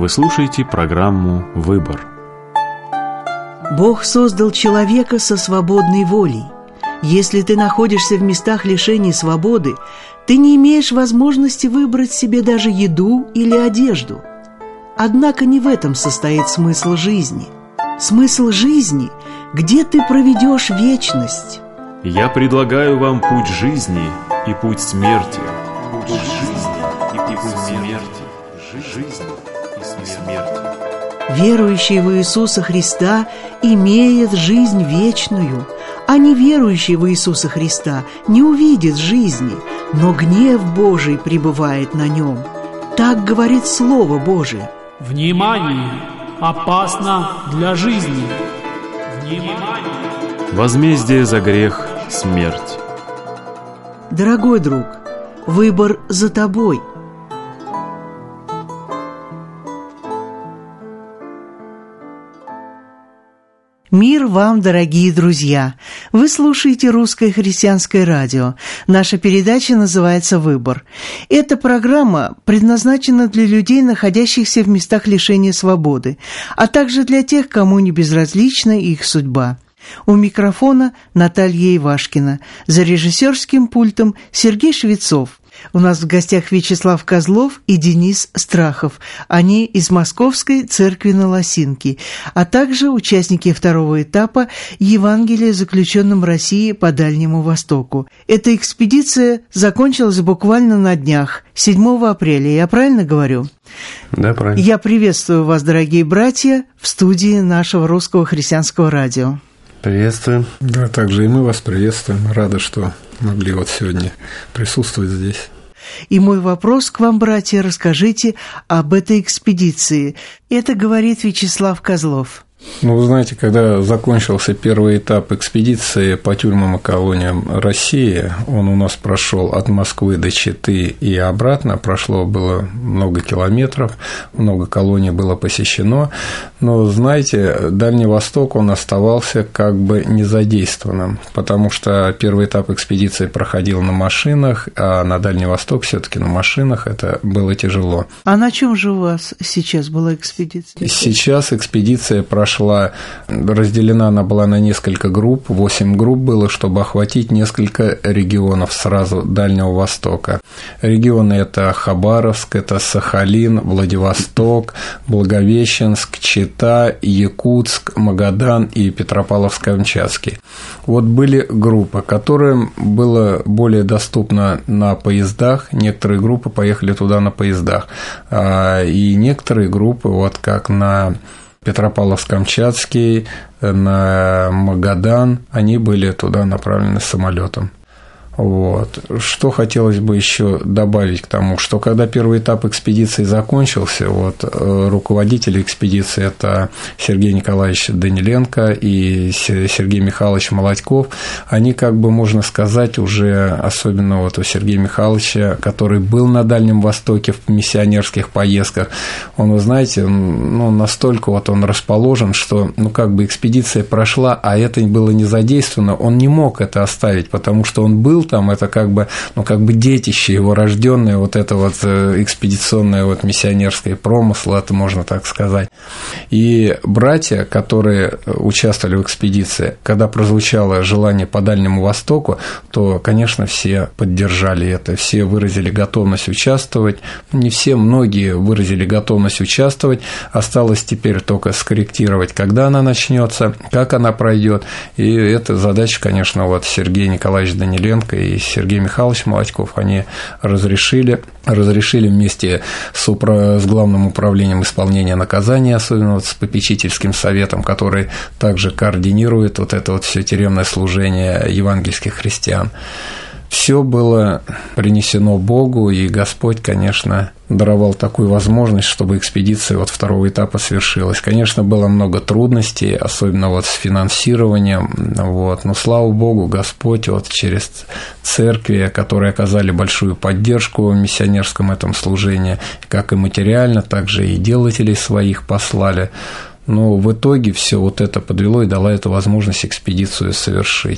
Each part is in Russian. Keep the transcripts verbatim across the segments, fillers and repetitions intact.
Вы слушаете программу «Выбор». Бог создал человека со свободной волей. Если ты находишься в местах лишения свободы, ты не имеешь возможности выбрать себе даже еду или одежду. Однако не в этом состоит смысл жизни. Смысл жизни – где ты проведешь вечность. Я предлагаю вам путь жизни и путь смерти. Путь жизни и путь смерти. Жизнь и смерть. Верующий в Иисуса Христа имеет жизнь вечную, а неверующий в Иисуса Христа не увидит жизни, но гнев Божий пребывает на нем. Так говорит Слово Божие. Внимание! Опасно для жизни! Внимание! Возмездие за грех – смерть. Дорогой друг, выбор за тобой. Мир вам, дорогие друзья! Вы слушаете Русское христианское радио. Наша передача называется «Выбор». Эта программа предназначена для людей, находящихся в местах лишения свободы, а также для тех, кому не безразлична их судьба. У микрофона Наталья Ивашкина, за режиссерским пультом Сергей Швецов. У нас в гостях Вячеслав Козлов и Денис Страхов. Они из Московской церкви на Лосинке, а также участники второго этапа Евангелия заключенным России по Дальнему Востоку. Эта экспедиция закончилась буквально на днях, седьмого апреля. Я правильно говорю? Да, правильно. Я приветствую вас, дорогие братья, в студии нашего Русского христианского радио. Приветствуем. Да, также и мы вас приветствуем. Рады, что могли вот сегодня присутствовать здесь. И мой вопрос к вам, братья, расскажите об этой экспедиции. Это говорит Вячеслав Козлов. Ну, вы знаете, когда закончился первый этап экспедиции по тюрьмам и колониям России, он у нас прошел от Москвы до Читы и обратно, прошло было много километров, много колоний было посещено, но, знаете, Дальний Восток, он оставался как бы незадействованным, потому что первый этап экспедиции проходил на машинах, а на Дальний Восток все-таки на машинах это было тяжело. А на чем же у вас сейчас была экспедиция? Сейчас экспедиция прошла Шла, разделена она была на несколько групп, восемь групп было, чтобы охватить несколько регионов сразу Дальнего Востока. Регионы – это Хабаровск, это Сахалин, Владивосток, Благовещенск, Чита, Якутск, Магадан и Петропавловск-Камчатский. Вот были группы, которым было более доступно на поездах, некоторые группы поехали туда на поездах, и некоторые группы, вот как на Петропавловск-Камчатский, на Магадан, они были туда направлены самолетом. Вот. Что хотелось бы еще добавить к тому, что когда первый этап экспедиции закончился, вот, руководители экспедиции – это Сергей Николаевич Даниленко и Сергей Михайлович Молодьков, они, как бы можно сказать, уже, особенно вот у Сергея Михайловича, который был на Дальнем Востоке в миссионерских поездках, он, вы знаете, ну, настолько вот он расположен, что, ну, как бы экспедиция прошла, а это было не задействовано, он не мог это оставить, потому что он был там, это как бы, ну, как бы детище его рожденное, вот это вот экспедиционное вот миссионерское промысло, это можно так сказать. И братья, которые участвовали в экспедиции, когда прозвучало желание по Дальнему Востоку, то, конечно, все поддержали это, все выразили готовность участвовать, не все, многие выразили готовность участвовать, осталось теперь только скорректировать, когда она начнется, как она пройдет, и эта задача, конечно, вот Сергей Николаевич Даниленко и Сергей Михайлович Молодьков, они разрешили, разрешили вместе с, упра... с Главным управлением исполнения наказания, особенно вот с попечительским советом, который также координирует вот это вот все тюремное служение евангельских христиан. Все было принесено Богу, и Господь, конечно, даровал такую возможность, чтобы экспедиция вот второго этапа свершилась. Конечно, было много трудностей, особенно вот с финансированием, вот, но, слава Богу, Господь вот через церкви, которые оказали большую поддержку в миссионерском этом служении, как и материально, так же и делателей своих послали. Но в итоге все вот это подвело и дало эту возможность экспедицию совершить.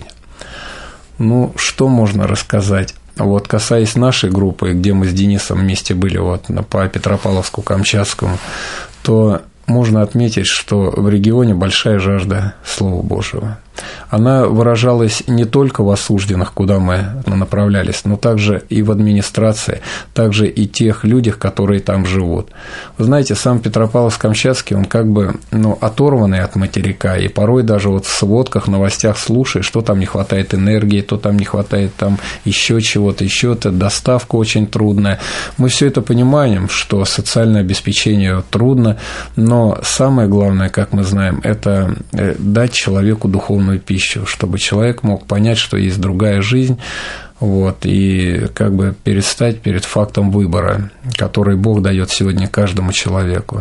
Ну, что можно рассказать? Вот, касаясь нашей группы, где мы с Денисом вместе были вот, по Петропавловску-Камчатскому, то можно отметить, что в регионе большая жажда Слова Божьего. Она выражалась не только в осужденных, куда мы направлялись, но также и в администрации, также и тех людях, которые там живут. Вы знаете, сам Петропавловск-Камчатский, он как бы ну, оторванный от материка, и порой даже вот в сводках, новостях слушаешь, что там не хватает энергии, то там не хватает там еще чего-то, еще-то, доставка очень трудная. Мы все это понимаем, что социальное обеспечение трудно, но самое главное, как мы знаем, это дать человеку духовную пищу, чтобы человек мог понять, что есть другая жизнь, вот, и как бы перестать перед фактом выбора, который Бог дает сегодня каждому человеку.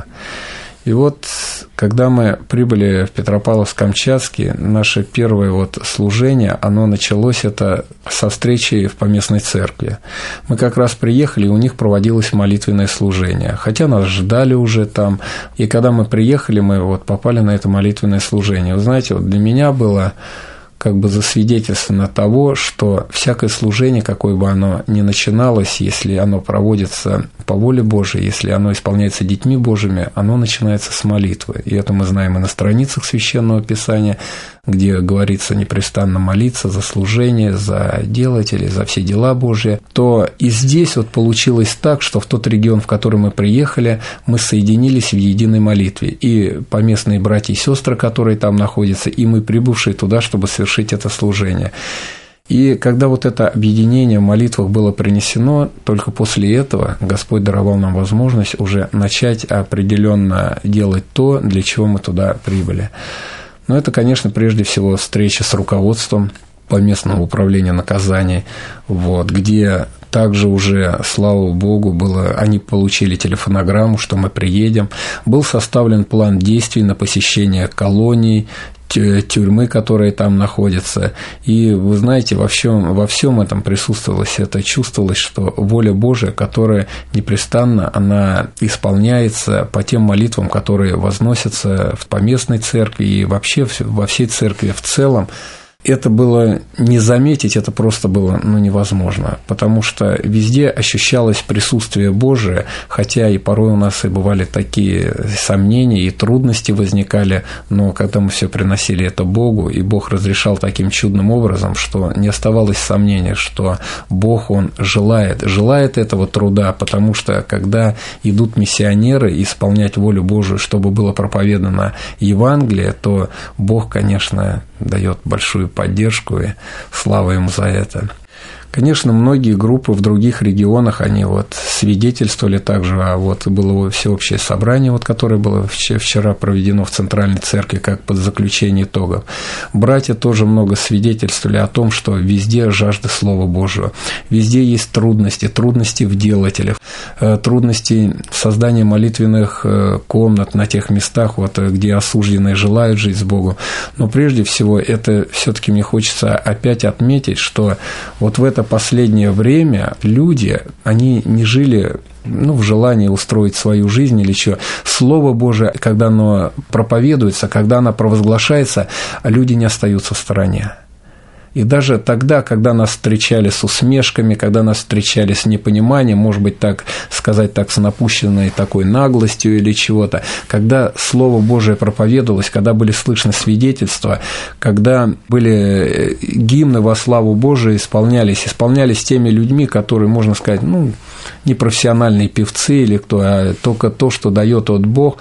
И вот, когда мы прибыли в Петропавловск-Камчатский, наше первое вот служение, оно началось это со встречи в поместной церкви. Мы как раз приехали, и у них проводилось молитвенное служение, хотя нас ждали уже там, и когда мы приехали, мы вот попали на это молитвенное служение. Вы знаете, вот для меня было как бы засвидетельствовано того, что всякое служение, какое бы оно ни начиналось, если оно проводится по воле Божией, если оно исполняется детьми Божьими, оно начинается с молитвы. И это мы знаем и на страницах Священного Писания, где говорится непрестанно молиться за служение, за делателей, за все дела Божьи, то и здесь вот получилось так, что в тот регион, в который мы приехали, мы соединились в единой молитве. И поместные братья и сестры, которые там находятся, и мы, прибывшие туда, чтобы совершить это служение. И когда вот это объединение в молитвах было принесено, только после этого Господь даровал нам возможность уже начать определенно делать то, для чего мы туда прибыли. Но это, конечно, прежде всего встреча с руководством поместного управления наказаний, вот, где также уже, слава Богу, было, они получили телефонограмму, что мы приедем. Был составлен план действий на посещение колоний, тюрьмы, которые там находятся. И вы знаете, во всем, во всем этом присутствовалось это, чувствовалось, что воля Божия, которая непрестанно она исполняется по тем молитвам, которые возносятся в поместной церкви и вообще во всей церкви в целом. Это было не заметить, это просто было ну, невозможно, потому что везде ощущалось присутствие Божие, хотя и порой у нас и бывали такие сомнения, и трудности возникали, но когда мы все приносили это Богу, и Бог разрешал таким чудным образом, что не оставалось сомнения, что Бог, Он желает, желает этого труда, потому что когда идут миссионеры исполнять волю Божию, чтобы было проповедано Евангелие, то Бог, конечно, дает большую поддержку, и слава Ему за это. Конечно, многие группы в других регионах, они вот свидетельствовали также, а вот было всеобщее собрание, вот, которое было вчера проведено в Центральной Церкви, как под заключение итогов. Братья тоже много свидетельствовали о том, что везде жажда Слова Божьего, везде есть трудности, трудности в делателях, трудности создания молитвенных комнат на тех местах, вот, где осужденные желают жить с Богом. Но прежде всего, это все-таки мне хочется опять отметить, что вот в это последнее время люди, они не жили ну, в желании устроить свою жизнь или что. Слово Божие, когда оно проповедуется, когда оно провозглашается, люди не остаются в стороне. И даже тогда, когда нас встречали с усмешками, когда нас встречали с непониманием, может быть, так сказать, так с напущенной такой наглостью или чего-то, когда Слово Божие проповедовалось, когда были слышны свидетельства, когда были гимны во славу Божию исполнялись, исполнялись теми людьми, которые, можно сказать, ну, не профессиональные певцы или кто, а только то, что дает от Бог,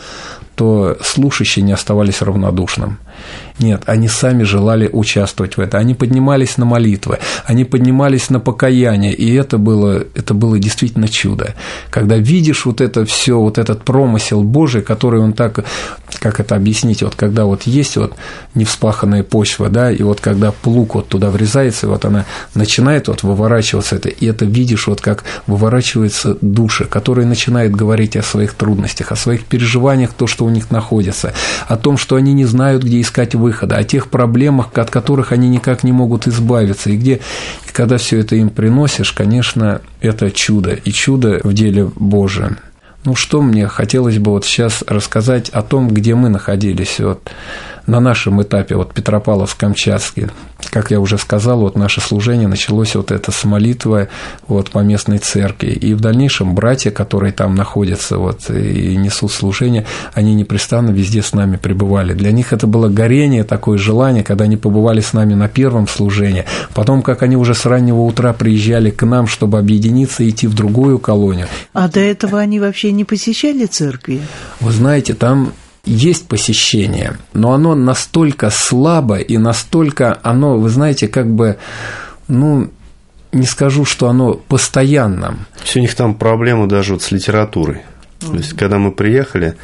то слушающие не оставались равнодушным. Нет, они сами желали участвовать в этом. Они поднимались на молитвы, они поднимались на покаяние, и это было, это было действительно чудо. Когда видишь вот это все, вот этот промысел Божий, который он так, как это объяснить, вот когда вот есть вот невспаханная почва, да, и вот когда плуг вот туда врезается, и вот она начинает вот выворачиваться, это, и это видишь вот как выворачиваются души, которые начинают говорить о своих трудностях, о своих переживаниях, то, что у них находится, о том, что они не знают, где искать выхода, о тех проблемах, от которых они никак не могут избавиться, и где, и когда все это им приносишь, конечно, это чудо, и чудо в деле Божьем. Ну, что мне хотелось бы вот сейчас рассказать о том, где мы находились. Вот на нашем этапе, вот Петропавловск-Камчатский, как я уже сказал, вот наше служение началось вот это с молитвы вот по местной церкви, и в дальнейшем братья, которые там находятся вот и несут служение, они непрестанно везде с нами пребывали. Для них это было горение, такое желание, когда они побывали с нами на первом служении, потом, как они уже с раннего утра приезжали к нам, чтобы объединиться и идти в другую колонию. А до этого они вообще не посещали церкви? Вы знаете, там есть посещение, но оно настолько слабо и настолько оно, вы знаете, как бы, ну, не скажу, что оно постоянно. У них там проблемы даже вот с литературой. Mm-hmm. То есть, когда мы приехали,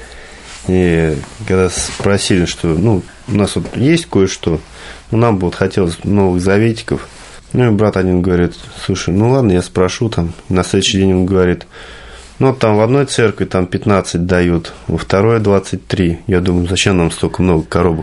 и когда спросили, что, ну, у нас вот есть кое-что, ну, нам бы вот хотелось новых заветиков. Ну, и брат один говорит: слушай, ну, ладно, я спрошу там. И на следующий день он говорит: ну, там в одной церкви там пятнадцать дают, во второй двадцать три. Я думаю, зачем нам столько много коробок?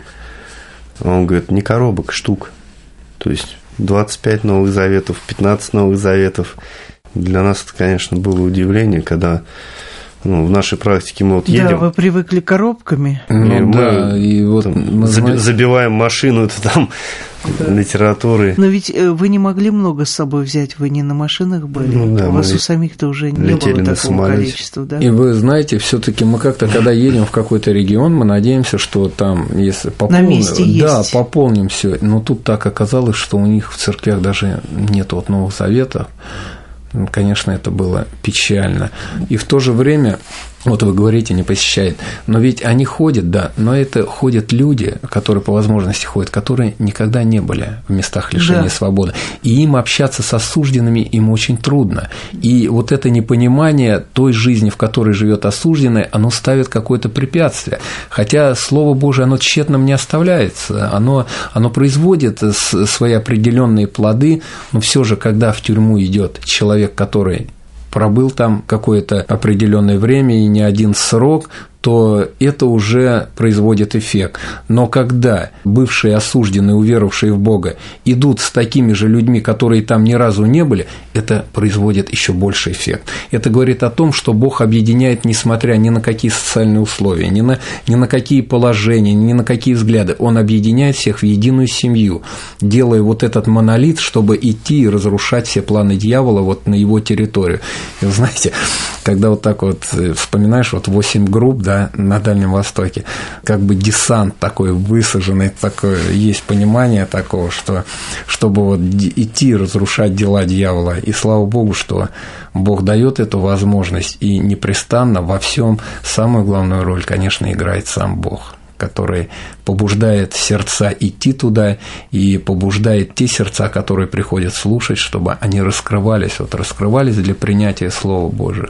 А он говорит: не коробок, штук. То есть двадцать пять новых заветов, пятнадцать новых заветов. Для нас это, конечно, было удивление, когда, ну, в нашей практике мы вот едем. Да, вы привыкли коробками. Ну, и да, мы и вот там, мы заби- забиваем машину, это там да. литературы. Но ведь вы не могли много с собой взять, вы не на машинах были. Ну, да, у вас у самих-то уже не было такого самолете. количества, да? И вы знаете, все-таки мы как-то, когда едем в какой-то регион, мы надеемся, что там, если пополним, на месте да, есть. пополним все. Но тут так оказалось, что у них в церквях даже нет вот Новых Заветов. Конечно, это было печально. И в то же время, вот вы говорите, не посещает, но ведь они ходят, да, но это ходят люди, которые по возможности ходят, которые никогда не были в местах лишения да. свободы. И им общаться с осужденными им очень трудно. И вот это непонимание той жизни, в которой живет осужденный, оно ставит какое-то препятствие. Хотя Слово Божие, оно тщетным не оставляется, оно, оно производит свои определенные плоды, но все же, когда в тюрьму идет человек, который пробыл там какое-то определенное время и не один срок, то это уже производит эффект. Но когда бывшие осужденные, уверовавшие в Бога, идут с такими же людьми, которые там ни разу не были, это производит еще больший эффект. Это говорит о том, что Бог объединяет, несмотря ни на какие социальные условия, ни на, ни на какие положения, ни на какие взгляды. Он объединяет всех в единую семью, делая вот этот монолит, чтобы идти и разрушать все планы дьявола вот на его территорию. И вы знаете, когда вот так вот вспоминаешь, вот восемь групп, да, на Дальнем Востоке, как бы десант такой высаженный, такое, есть понимание такого, что чтобы вот идти разрушать дела дьявола. И слава Богу, что Бог дает эту возможность, и непрестанно во всем самую главную роль, конечно, играет сам Бог, который побуждает сердца идти туда и побуждает те сердца, которые приходят слушать, чтобы они раскрывались, вот раскрывались для принятия Слова Божия.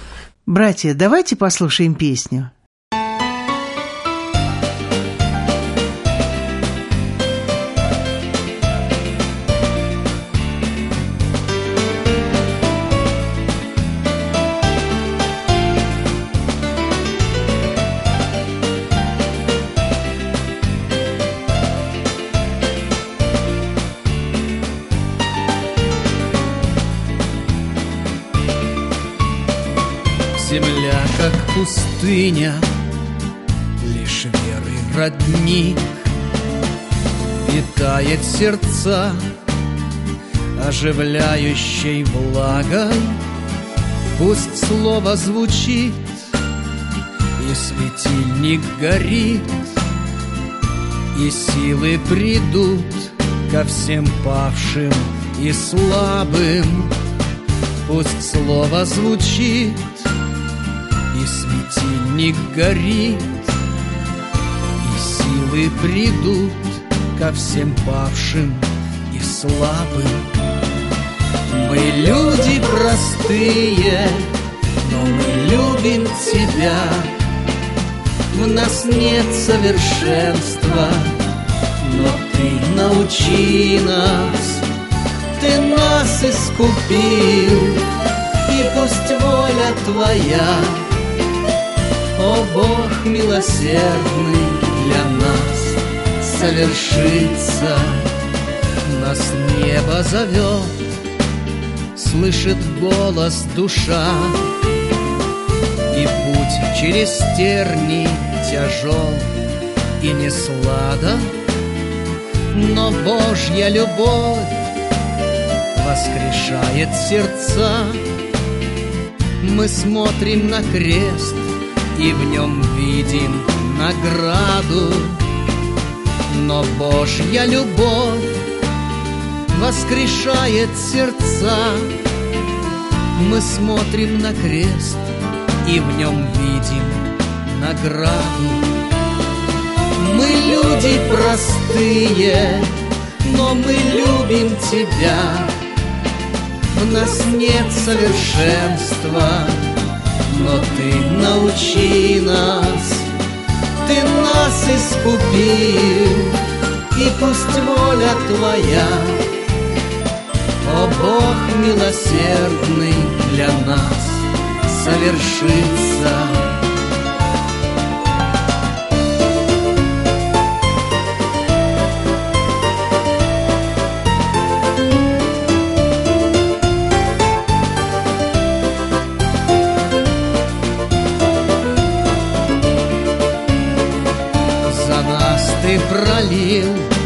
Братья, давайте послушаем песню. Земля, как пустыня, лишь веры родник, питает сердца оживляющей влагой. Пусть слово звучит, и светильник горит, и силы придут ко всем павшим и слабым. Пусть слово звучит, и светильник горит, и силы придут ко всем павшим и слабым. Мы люди простые, но мы любим Тебя. В нас нет совершенства, но Ты научи нас, Ты нас искупил, и пусть воля Твоя, о Бог милосердный, для нас совершится. Нас небо зовет, слышит голос душа, и путь через тернии тяжел, и не сладок, но Божья любовь воскрешает сердца. Мы смотрим на крест и в нем видим награду, но Божья любовь воскрешает сердца. Мы смотрим на крест и в нем видим награду. Мы люди простые, но мы любим Тебя. В нас нет совершенства, но Ты научи нас. Ты нас искупил, и пусть воля Твоя, о Бог милосердный, для нас совершится. Ты пролил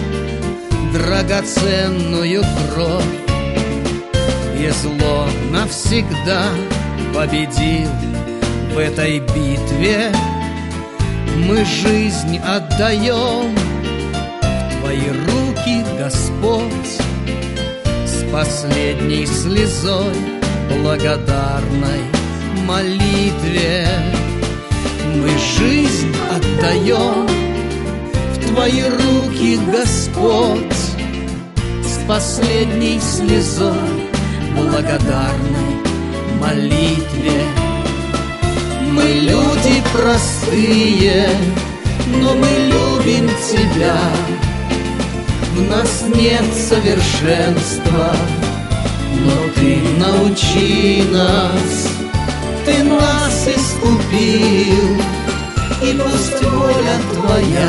драгоценную кровь, и зло навсегда победил в этой битве. Мы жизнь отдаем в Твои руки, Господь, с последней слезой благодарной молитве. Мы жизнь отдаем в Твои руки, Господь, с последней слезой благодарной молитве. Мы люди простые, но мы любим Тебя. В нас нет совершенства, но Ты научи нас. Ты нас искупил, и пусть воля Твоя,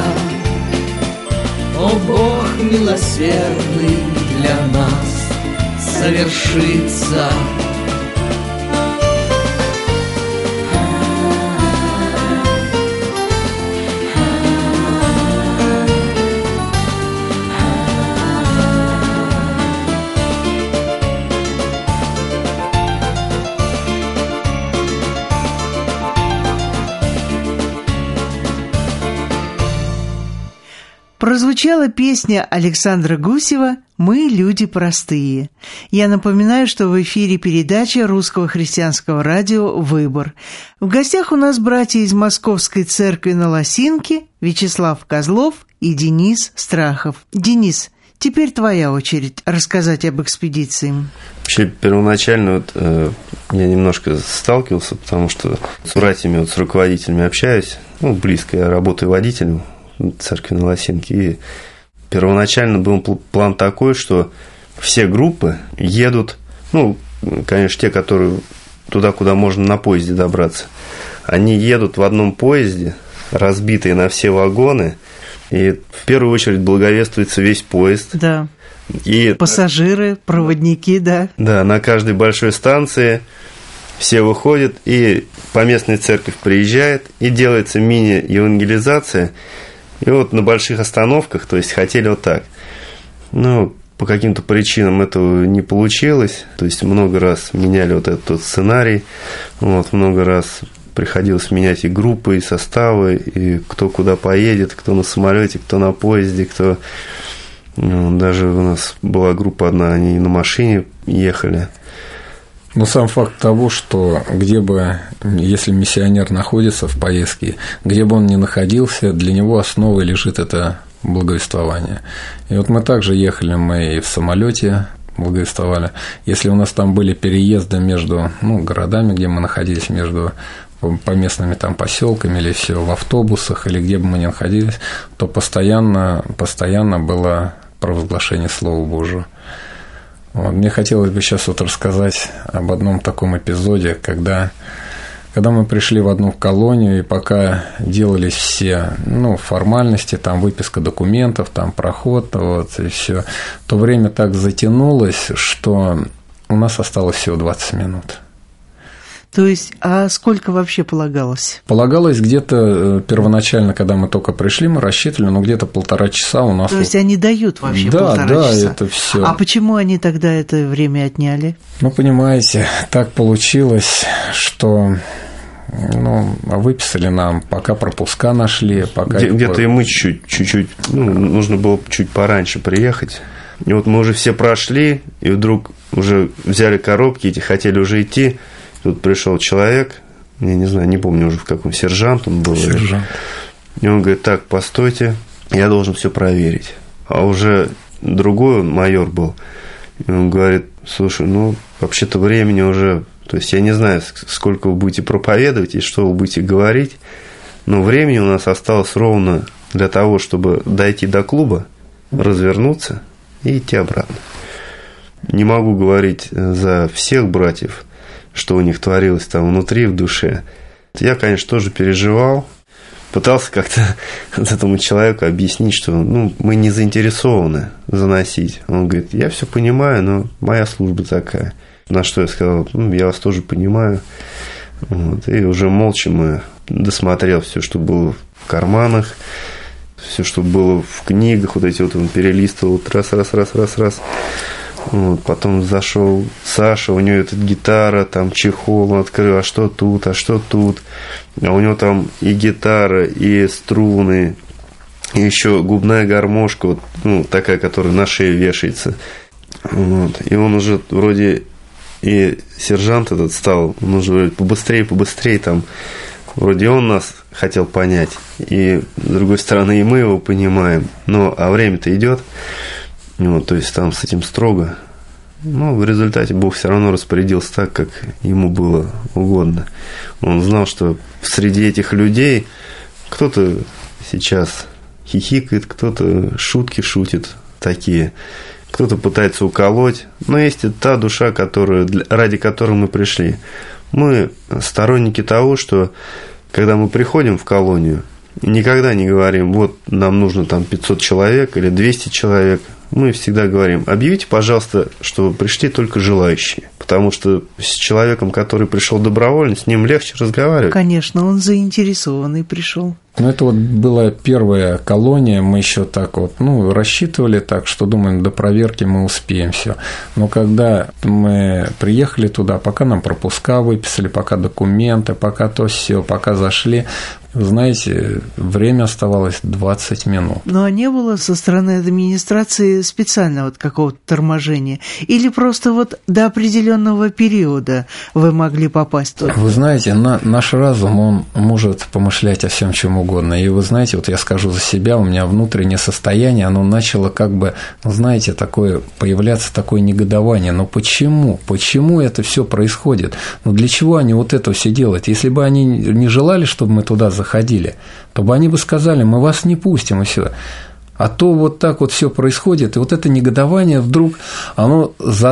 о Бог милосердный, для нас совершится. Прозвучала песня Александра Гусева «Мы люди простые». Я напоминаю, что в эфире передача Русского христианского радио «Выбор». В гостях у нас братья из Московской церкви на Лосинке Вячеслав Козлов и Денис Страхов. Денис, теперь твоя очередь рассказать об экспедиции. Вообще, первоначально вот, э, я немножко сталкивался, потому что с братьями, вот, с руководителями общаюсь, ну, близко, я работаю водителем церкви на Лосинке, и первоначально был план такой, что все группы едут, ну, конечно, те, которые туда, куда можно на поезде добраться, они едут в одном поезде, разбитые на все вагоны, и в первую очередь благовествуется весь поезд. Да. И пассажиры, проводники, да. Да, на каждой большой станции все выходят, и поместная церковь приезжает, и делается мини-евангелизация. И вот на больших остановках, то есть хотели вот так. Но по каким-то причинам этого не получилось. То есть много раз меняли вот этот вот сценарий. Вот, много раз приходилось менять и группы, и составы, и кто куда поедет, кто на самолете, кто на поезде, кто... Ну, даже у нас была группа одна, они на машине ехали. Но сам факт того, что где бы, если миссионер находится в поездке, где бы он ни находился, для него основой лежит это благовествование. И вот мы также ехали, мы и в самолете благовествовали. Если у нас там были переезды между, ну, городами, где мы находились, между поместными там поселками, или все в автобусах, или где бы мы ни находились, то постоянно, постоянно было провозглашение Слова Божьего. Вот. Мне хотелось бы сейчас вот рассказать об одном таком эпизоде, когда, когда мы пришли в одну колонию, и пока делались все, ну, формальности, там выписка документов, там проход, вот, и все, то время так затянулось, что у нас осталось всего двадцать минут. То есть, а сколько вообще полагалось? Полагалось где-то первоначально, когда мы только пришли, мы рассчитывали, ну, где-то полтора часа у нас. То есть, они дают вообще да, полтора да, часа? Да, это все. А почему они тогда это время отняли? Ну, понимаете, так получилось, что... Ну, выписали нам, пока пропуска нашли, пока... Где- где-то и мы чуть-чуть, чуть-чуть, ну, нужно было чуть пораньше приехать. И вот мы уже все прошли, и вдруг уже взяли коробки, эти хотели уже идти. Тут пришел человек, я не знаю, не помню уже в каком, сержант он был. Сержант. И он говорит: так, постойте, я должен все проверить. А уже другой он, майор был, и он говорит: слушай, ну, вообще-то времени уже... То есть, я не знаю, сколько вы будете проповедовать и что вы будете говорить, но времени у нас осталось ровно для того, чтобы дойти до клуба, развернуться и идти обратно. Не могу говорить за всех братьев, что у них творилось там внутри, в душе. Я, конечно, тоже переживал, пытался как-то этому человеку объяснить, что ну, мы не заинтересованы заносить. Он говорит: я все понимаю, но моя служба такая. На что я сказал: ну, я вас тоже понимаю. Вот. И уже молча мы досмотрел все, что было в карманах, все, что было в книгах, вот эти вот он перелистывал, раз, раз, раз, раз, раз. Вот. Потом зашел Саша, у него эта гитара, там чехол, он открыл, а что тут, а что тут. А у него там и гитара, и струны, и еще губная гармошка, вот, ну, такая, которая на шее вешается. Вот. И он уже вроде... И сержант этот стал, он уже говорит: побыстрее, побыстрее, там, вроде он нас хотел понять, и, с другой стороны, и мы его понимаем, но, а время-то идет, вот, то есть, там с этим строго, но в результате Бог все равно распорядился так, как ему было угодно. Он знал, что среди этих людей кто-то сейчас хихикает, кто-то шутки шутит такие, кто-то пытается уколоть, но есть и та душа, которая, ради которой мы пришли. Мы сторонники того, что когда мы приходим в колонию, никогда не говорим: вот нам нужно там пятьсот человек или двести человек. Мы всегда говорим: объявите, пожалуйста, что пришли только желающие. Потому что с человеком, который пришел добровольно, с ним легче разговаривать. Конечно, он заинтересованный пришел. Ну, это вот была первая колония, мы еще так вот, ну, рассчитывали так, что думаем, до проверки мы успеем все. Но когда мы приехали туда, пока нам пропуска выписали, пока документы, пока то все, пока зашли, знаете, время оставалось двадцать минут. Но не было со стороны администрации специального вот какого-то торможения? Или просто вот до определенного периода вы могли попасть туда? Вы знаете, на, наш разум, он может помышлять о всем чем угодно. И вы знаете, вот я скажу за себя, у меня внутреннее состояние, оно начало как бы, знаете, такое, появляться такое негодование. Но почему? Почему это все происходит? Ну, для чего они вот это все делают? Если бы они не желали, чтобы мы туда заходили, то бы они бы сказали: мы вас не пустим, и все. А то вот так вот все происходит, и вот это негодование вдруг, оно,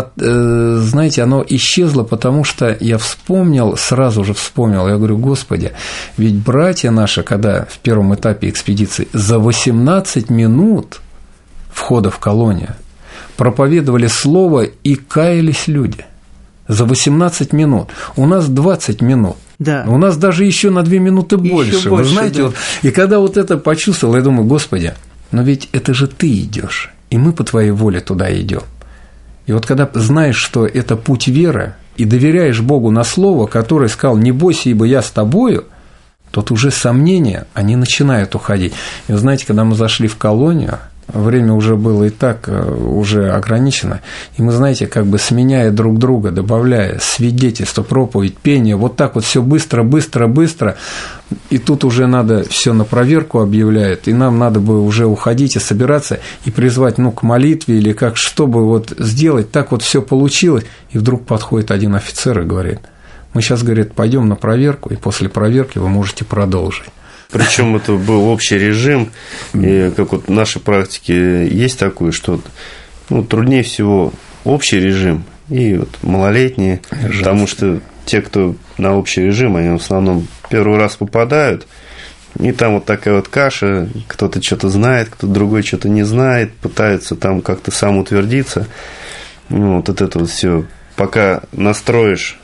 знаете, оно исчезло, потому что я вспомнил, сразу же вспомнил, я говорю: Господи, ведь братья наши, когда в первом этапе экспедиции за восемнадцать минут входа в колонию проповедовали слово и каялись люди. За восемнадцать минут. У нас двадцать минут. Да. У нас даже еще на две минуты больше. Еще Вы больше, знаете, да. вот, и когда вот это почувствовал, я думаю: Господи, но ведь это же ты идешь, и мы по твоей воле туда идем. И вот когда знаешь, что это путь веры, и доверяешь Богу на слово, которое сказал: не бойся, ибо я с тобою, тут уже сомнения, они начинают уходить. И вы знаете, когда мы зашли в колонию, время уже было и так уже ограничено, и мы, знаете, как бы сменяя друг друга, добавляя свидетельство, проповедь, пение, вот так вот все быстро, быстро, быстро, и тут уже надо все на проверку объявляют, и нам надо бы уже уходить и собираться и призвать, ну, к молитве или как, чтобы вот сделать, так вот все получилось, и вдруг подходит один офицер и говорит: мы сейчас, говорит, пойдем на проверку, и после проверки вы можете продолжить. Причем это был общий режим, и как вот в нашей практике есть такое, что ну, труднее всего общий режим и вот малолетние, Жесть. Потому что те, кто на общий режим, они в основном первый раз попадают, и там вот такая вот каша, кто-то что-то знает, кто-то другой что-то не знает, пытаются там как-то сам утвердиться, ну, вот это вот все, пока настроишь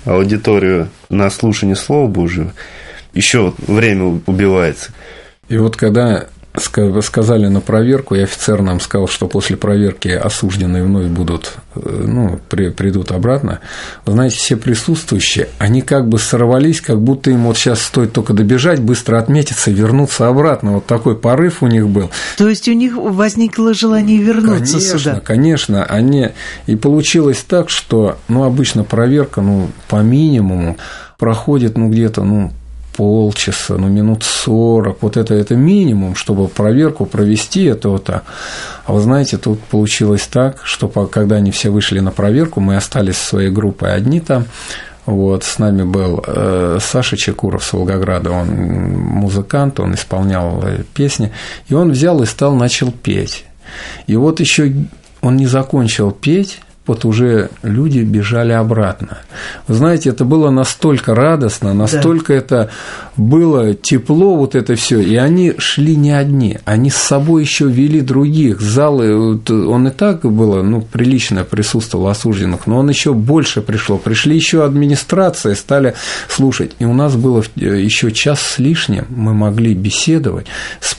аудиторию на слушание Слова Божьего, еще время убивается. И вот когда сказали на проверку, и офицер нам сказал, что после проверки осужденные вновь будут, ну, при, придут обратно, вы знаете, все присутствующие, они как бы сорвались, как будто им вот сейчас стоит только добежать, быстро отметиться и вернуться обратно. Вот такой порыв у них был. То есть у них возникло желание вернуться конечно, сюда? Конечно, они... И получилось так, что, ну, обычно проверка, ну, по минимуму проходит, ну, где-то, ну, полчаса, ну, минут сорок, вот это, это минимум, чтобы проверку провести, это вот так. А вы знаете, тут получилось так, что когда они все вышли на проверку, мы остались со своей группой одни там, вот, с нами был э, Саша Чекуров с Волгограда, он музыкант, он исполнял песни, и он взял и стал, начал петь. И вот еще он не закончил петь, вот уже люди бежали обратно. Вы знаете, это было настолько радостно, настолько да. это было тепло, вот это все, и они шли не одни, они с собой еще вели других. Залы, он и так было, ну, прилично присутствовал осужденных, но он еще больше пришло. Пришли еще администрация, стали слушать. И у нас было еще час с лишним, мы могли беседовать,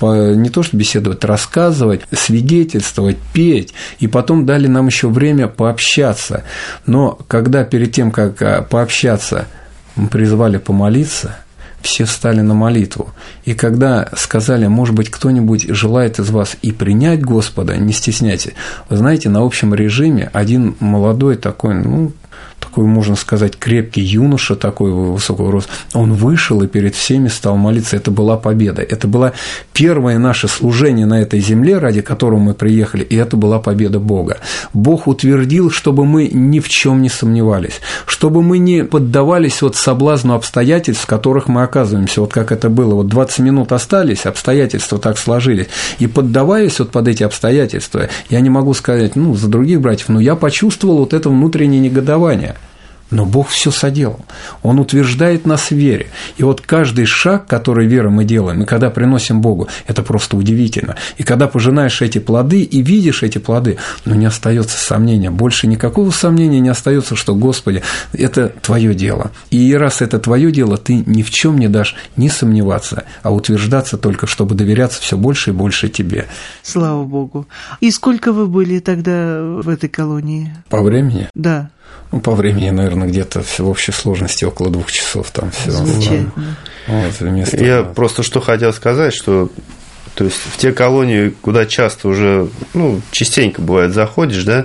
не то что беседовать, рассказывать, свидетельствовать, петь, и потом дали нам еще время пообщаться. Общаться. Но когда перед тем, как пообщаться, мы призвали помолиться, все встали на молитву. И когда сказали, может быть, кто-нибудь желает из вас и принять Господа, не стесняйтесь. Вы знаете, на общем режиме один молодой такой, ну, такой, можно сказать, крепкий юноша, такой высокого роста, он вышел и перед всеми стал молиться. Это была победа. Это было первое наше служение на этой земле, ради которого мы приехали, и это была победа Бога. Бог утвердил, чтобы мы ни в чем не сомневались, чтобы мы не поддавались вот соблазну обстоятельств, в которых мы оказываемся, вот как это было. Вот двадцать минут остались, обстоятельства так сложились, и поддаваясь вот под эти обстоятельства, я не могу сказать, ну, за других братьев, но я почувствовал вот это внутреннее негодование. Но Бог все соделал. Он утверждает нас в вере. И вот каждый шаг, который верой мы делаем, и когда приносим Богу, это просто удивительно. И когда пожинаешь эти плоды и видишь эти плоды, ну, не остается сомнения. Больше никакого сомнения не остается, что, Господи, это Твое дело. И раз это Твое дело, Ты ни в чем не дашь не сомневаться, а утверждаться только, чтобы доверяться все больше и больше Тебе. Слава Богу. И сколько вы были тогда в этой колонии? По времени? Да. Ну, по времени, наверное, где-то в общей сложности около двух часов там все. Замечательно. Вот, вместо... Я просто что хотел сказать, что то есть в те колонии, куда часто уже, ну, частенько бывает заходишь, да,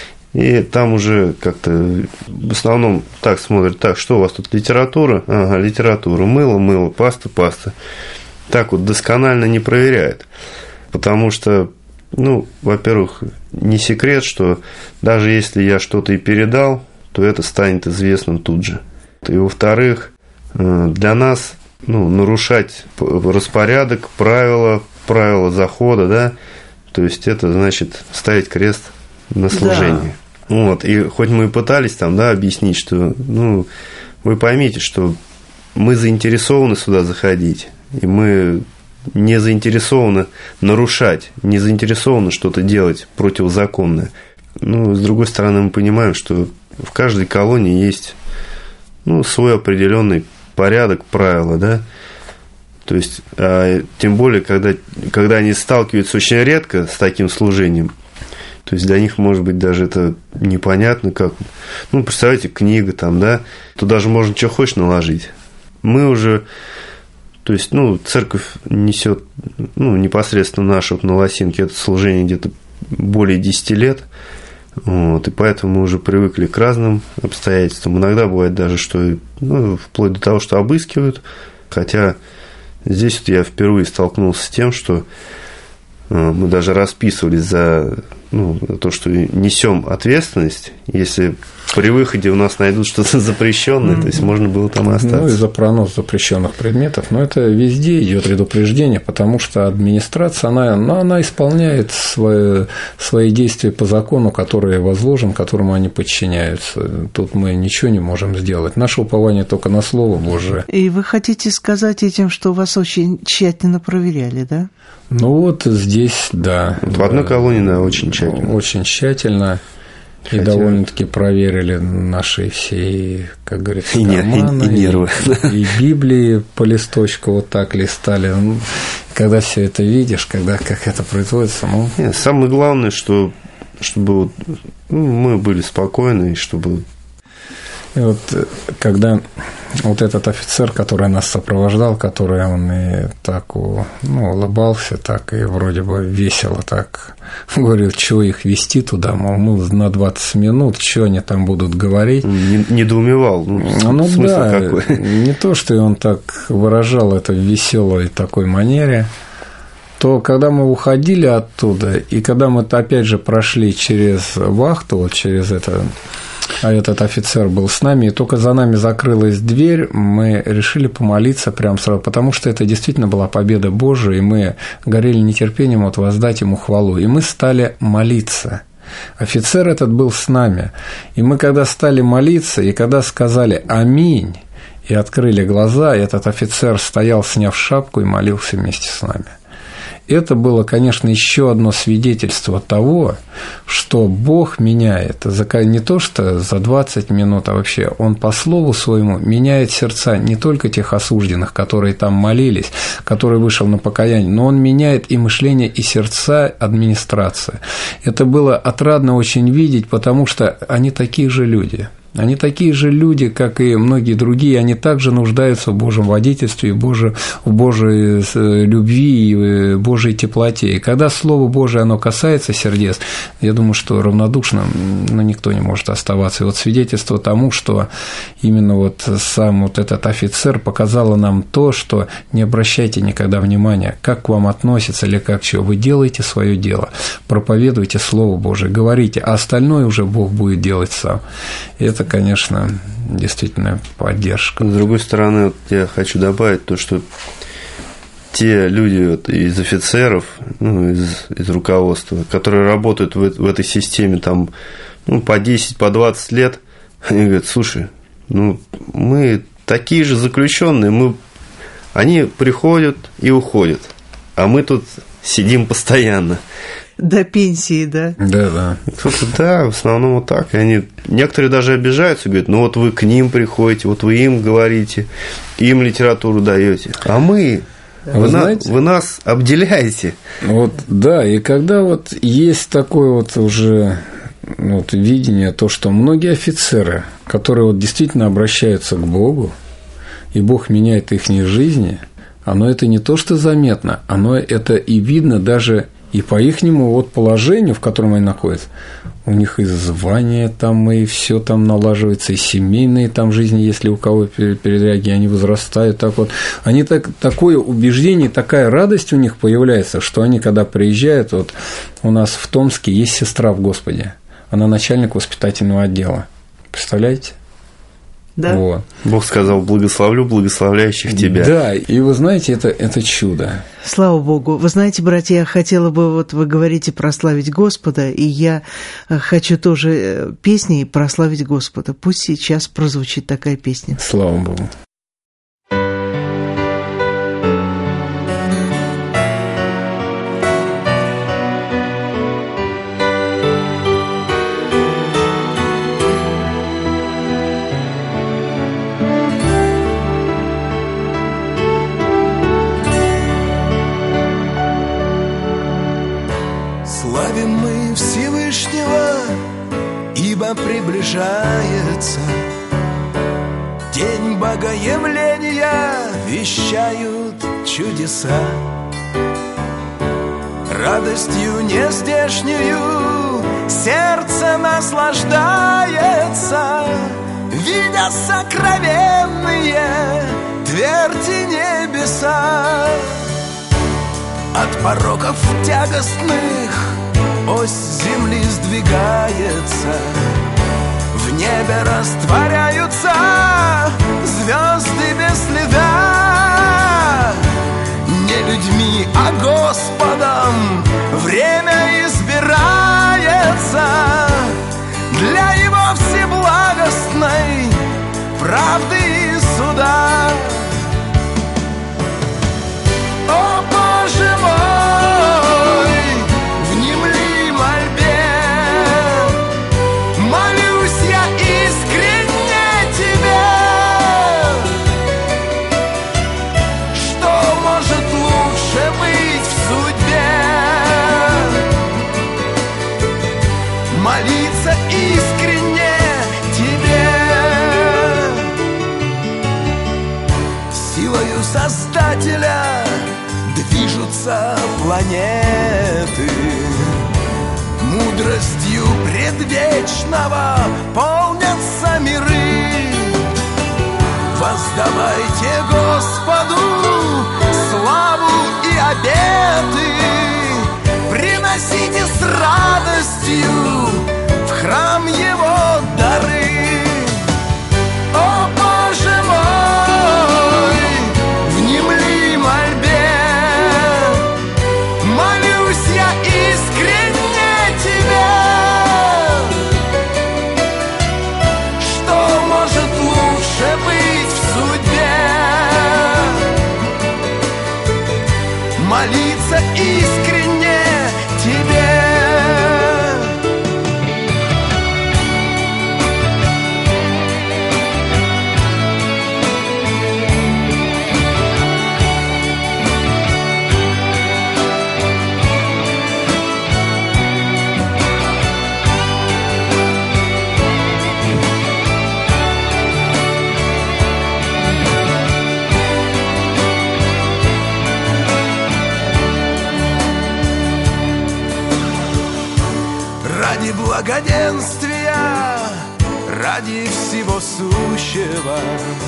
и там уже как-то в основном так смотрят, так, что у вас тут литература? Ага, литература, мыло, мыло, паста, паста. Так вот досконально не проверяют, потому что, ну, во-первых, не секрет, что даже если я что-то и передал, то это станет известным тут же. И, во-вторых, для нас, ну, нарушать распорядок, правила, правила захода, да, то есть это значит ставить крест на служении. Да. Вот, и хоть мы и пытались там, да, объяснить, что, ну, вы поймите, что мы заинтересованы сюда заходить, и мы не заинтересованы нарушать, не заинтересованы что-то делать противозаконное. Ну, с другой стороны, мы понимаем, что в каждой колонии есть, ну, свой определенный порядок, правила, да. То есть, а, тем более, когда, когда они сталкиваются очень редко с таким служением, то есть для них, может быть, даже это непонятно, как. Ну, представляете, книга там, да, туда же можно что хочешь наложить. Мы уже. То есть, ну, церковь несет, ну, непосредственно наша вот на Лосинке это служение где-то более десяти лет. Вот, и поэтому мы уже привыкли к разным обстоятельствам. Иногда бывает даже, что, ну, вплоть до того, что обыскивают. Хотя здесь вот я впервые столкнулся с тем, что мы даже расписывались за, ну, то, что несем ответственность, если при выходе у нас найдут что-то запрещенное, то есть можно было там остаться. Ну, и за пронос запрещенных предметов, но это везде идет предупреждение, потому что администрация, она, ну, она исполняет свои, свои действия по закону, который возложен, которому они подчиняются. Тут мы ничего не можем сделать. Наше упование только на Слово Божие. И вы хотите сказать этим, что вас очень тщательно проверяли, да? Ну, вот здесь, да. В одной колонии, да, очень тщательно. Очень тщательно. И Хотя... довольно-таки проверили наши все, как говорится, и карманы, и, и нервы. И, и Библии по листочку вот так листали. Ну, когда все это видишь, когда как это производится, ну... Нет, самое главное, что чтобы ну, мы были спокойны, и чтобы... И вот когда вот этот офицер, который нас сопровождал, который он и так ну, улыбался, так и вроде бы весело так говорил, что их вести туда, мол, ну, на двадцать минут, что они там будут говорить. Не, недоумевал. Ну, ну смысл да, какой? Не то, что он так выражал это в веселой такой манере, то когда мы уходили оттуда, и когда мы опять же прошли через вахту, вот через это... А этот офицер был с нами, и только за нами закрылась дверь, мы решили помолиться прямо сразу, потому что это действительно была победа Божия, и мы горели нетерпением вот воздать ему хвалу, и мы стали молиться. Офицер этот был с нами, и мы когда стали молиться, и когда сказали «Аминь», и открыли глаза, этот офицер стоял, сняв шапку, и молился вместе с нами. Это было, конечно, еще одно свидетельство того, что Бог меняет не то что за двадцать минут, а вообще Он по слову своему меняет сердца не только тех осужденных, которые там молились, которые вышел на покаяние, но Он меняет и мышление, и сердца администрации. Это было отрадно очень видеть, потому что они такие же люди. Они такие же люди, как и многие другие, они также нуждаются в Божьем водительстве, в Божьей, в Божьей любви и в Божьей теплоте. И когда Слово Божие, оно касается сердец, я думаю, что равнодушным ну, никто не может оставаться. И вот свидетельство тому, что именно вот сам вот этот офицер показал нам то, что не обращайте никогда внимания, как к вам относятся или как чего. Вы делаете свое дело, проповедуйте Слово Божие, говорите, а остальное уже Бог будет делать сам. И это, конечно, действительно поддержка. С другой стороны, вот я хочу добавить то, что те люди вот, из офицеров, ну, из, из руководства, которые работают в, в этой системе там, ну, по десять, по двадцать лет, они говорят, слушай, ну, мы такие же заключенные, мы... они приходят и уходят, а мы тут сидим постоянно. До пенсии, да? Да, да. Кто-то, да, в основном вот так. И они, некоторые даже обижаются, говорят, ну вот вы к ним приходите, вот вы им говорите, им литературу даете, а мы, вы, вы, знаете, на, вы нас обделяете. Вот, да, и когда вот есть такое вот уже вот видение, то, что многие офицеры, которые вот действительно обращаются к Богу, и Бог меняет их жизни, оно это не то, что заметно, оно это и видно даже и по ихнему вот положению, в котором они находятся, у них и звание там, и все там налаживается, и семейные там жизни, если у кого передряги, они возрастают так вот. Они так, такое убеждение, такая радость у них появляется, что они, когда приезжают, вот у нас в Томске есть сестра в Господе, она начальник воспитательного отдела. Представляете? Да. Вот. Бог сказал, благословлю благословляющих тебя. Да, и вы знаете, это, это чудо. Слава Богу. Вы знаете, братья, я хотела бы, вот вы говорите прославить Господа, и я хочу тоже песней прославить Господа. Пусть сейчас прозвучит такая песня. Слава Богу. Славим мы Всевышнего, ибо приближается день Богоявления, вещают чудеса. Радостью нездешнюю сердце наслаждается, видя сокровенные тверди небеса. От пороков тягостных ось земли сдвигается, в небе растворяются звезды без следа. Не людьми, а Господом время избирается для Его всеблагостной правды и суда. О, Боже мой, внемли мольбе кружатся планеты. Мудростью предвечного полнятся миры. Воздавайте Господу славу и обеты, приносите с радостью в храм Его дары. О, Боже мой, внемли мольбе, молюсь я искренне Тебе. Что может лучше быть в судьбе? Молиться искренне Тебе. Ради благоденствия, ради всего сущего,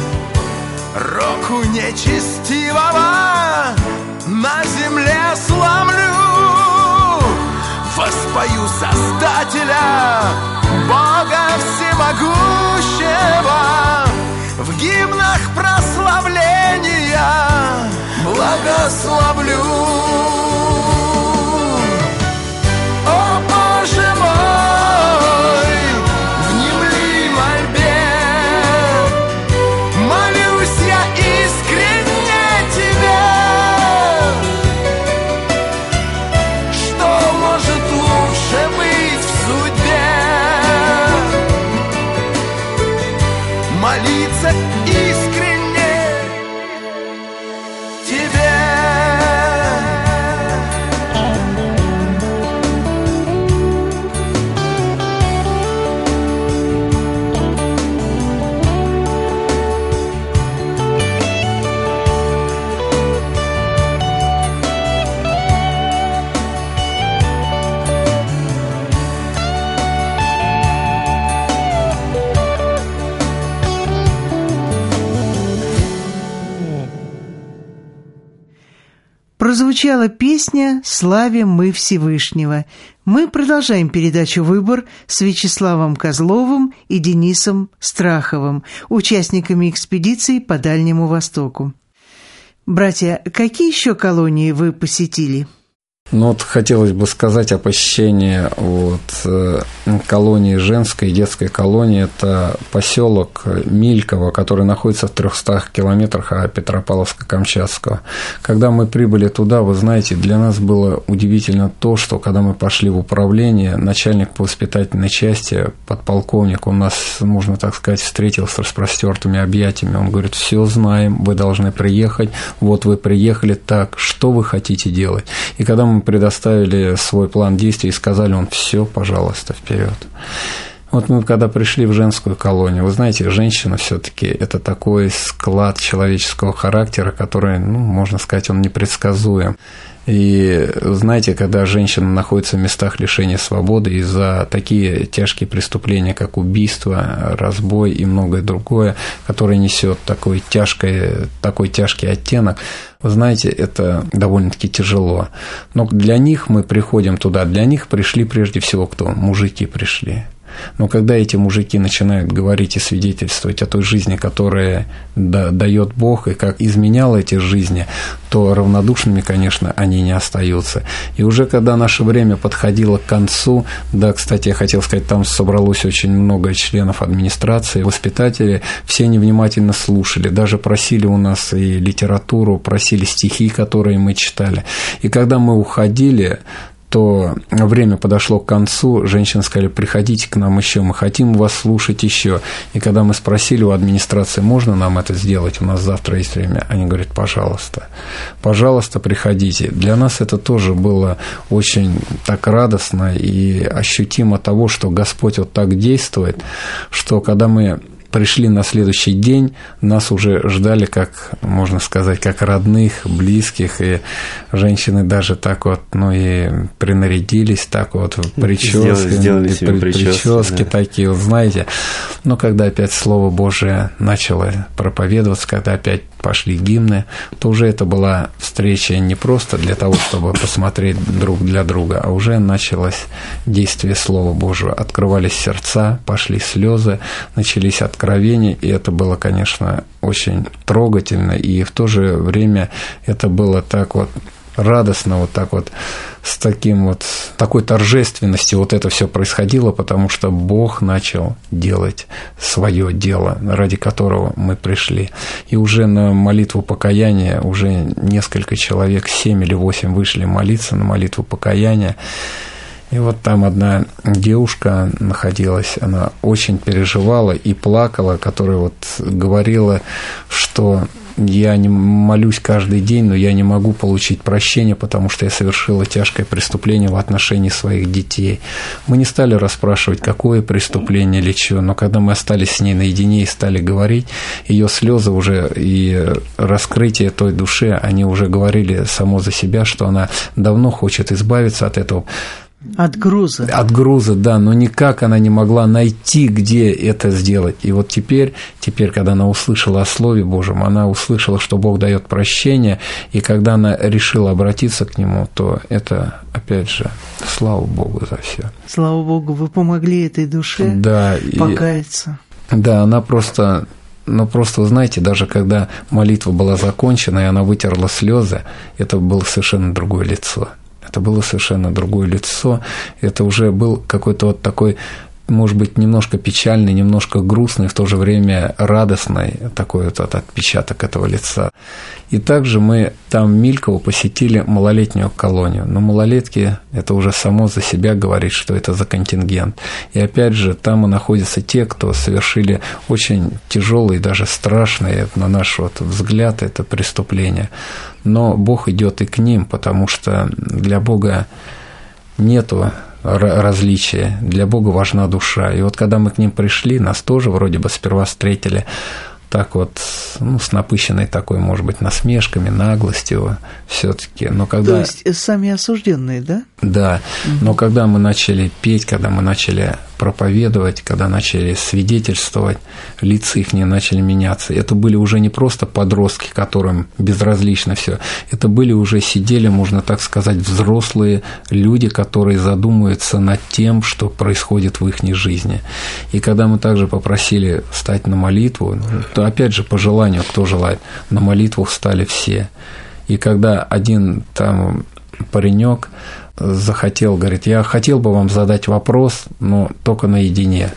року нечестивого на земле сломлю. Воспою Создателя, Бога всемогущего, в гимнах прославления благословлю. О, Боже мой, внемли мольбе, молюсь я искренне Тебе. Что может лучше быть в судьбе? Молиться искренне Тебе. Прозвучала песня «Славим мы Всевышнего». Мы продолжаем передачу «Выбор» с Вячеславом Козловым и Денисом Страховым, участниками экспедиции по Дальнему Востоку. Братья, какие еще колонии вы посетили? Ну вот хотелось бы сказать о посещении вот, э, колонии женской, детской колонии. Это поселок Мильково, который находится в трехстах километрах от Петропавловска-Камчатского. Когда мы прибыли туда, вы знаете, для нас было удивительно то, что когда мы пошли в управление, начальник по воспитательной части, подполковник, он нас, можно так сказать, встретил с распростертыми объятиями. Он говорит: все знаем, вы должны приехать, вот вы приехали, так, что вы хотите делать? И когда мы предоставили свой план действий и сказали: он все, пожалуйста, вперед. Вот мы когда пришли в женскую колонию, вы знаете, женщина все-таки это такой склад человеческого характера, который, ну, можно сказать, он непредсказуем. И знаете, когда женщина находится в местах лишения свободы и за такие тяжкие преступления, как убийство, разбой и многое другое, которое несет такой тяжкий, такой тяжкий оттенок, вы знаете, это довольно-таки тяжело. Но для них мы приходим туда, для них пришли прежде всего кто? Мужики пришли. Но когда эти мужики начинают говорить и свидетельствовать о той жизни, которая дает Бог, и как изменяла эти жизни, то равнодушными, конечно, они не остаются. И уже когда наше время подходило к концу, да, кстати, я хотел сказать, там собралось очень много членов администрации, воспитатели, все невнимательно слушали, даже просили у нас и литературу, просили стихи, которые мы читали. И когда мы уходили, то время подошло к концу, женщины сказали: приходите к нам еще, мы хотим вас слушать еще. И когда мы спросили у администрации: можно нам это сделать, у нас завтра есть время, они говорят: пожалуйста, пожалуйста, приходите. Для нас это тоже было очень так радостно и ощутимо того, что Господь вот так действует, что когда мы пришли на следующий день, нас уже ждали, как, можно сказать, как родных, близких, и женщины даже так вот, ну, и принарядились так вот, прически, сделали, сделали себе при, прически, прически да. такие, вот, знаете. Но когда опять Слово Божие начало проповедоваться, когда опять пошли гимны, то уже это была встреча не просто для того, чтобы посмотреть друг для друга, а уже началось действие Слова Божьего. Открывались сердца, пошли слезы, начались откровения, и это было, конечно, очень трогательно, и в то же время это было так вот радостно, вот так вот, с таким вот, такой торжественностью вот это все происходило, потому что Бог начал делать свое дело, ради которого мы пришли. И уже на молитву покаяния уже несколько человек, семь или восемь вышли молиться на молитву покаяния. И вот там одна девушка находилась, она очень переживала и плакала, которая вот говорила, что я не молюсь каждый день, но я не могу получить прощения, потому что я совершила тяжкое преступление в отношении своих детей. Мы не стали расспрашивать, какое преступление или что, но когда мы остались с ней наедине и стали говорить, ее слезы уже и раскрытие той души, они уже говорили само за себя, что она давно хочет избавиться от этого. От груза. От груза, да, но никак она не могла найти, где это сделать. И вот теперь, теперь, когда она услышала о Слове Божьем, она услышала, что Бог дает прощение, и когда она решила обратиться к Нему, то это, опять же, слава Богу за все. Слава Богу, вы помогли этой душе да, покаяться. И, да, она просто... Но просто, вы знаете, даже когда молитва была закончена, и она вытерла слезы, это было совершенно другое лицо. Это было совершенно другое лицо, это уже был какой-то вот такой, может быть, немножко печальный, немножко грустный, в то же время радостный такой вот отпечаток этого лица. И также мы там в Мильково посетили малолетнюю колонию. Но малолетки, это уже само за себя говорит, что это за контингент. И опять же, там и находятся те, кто совершили очень тяжелые, даже страшные, на наш вот взгляд, это преступления. Но Бог идет и к ним, потому что для Бога нету различия, для Бога важна душа. И вот когда мы к ним пришли, нас тоже вроде бы сперва встретили так вот, ну, с напыщенной такой, может быть, насмешками, наглостью все-таки. Но когда... То есть сами осужденные, да? Да, угу. Но когда мы начали петь, когда мы начали проповедовать, когда начали свидетельствовать, лица их не начали меняться. Это были уже не просто подростки, которым безразлично все. Это были уже сидели, можно так сказать, взрослые люди, которые задумываются над тем, что происходит в их жизни. И когда мы также попросили встать на молитву, то опять же по желанию, кто желает, на молитву встали все. И когда один там паренек захотел, говорит, я хотел бы вам задать вопрос, но только наедине.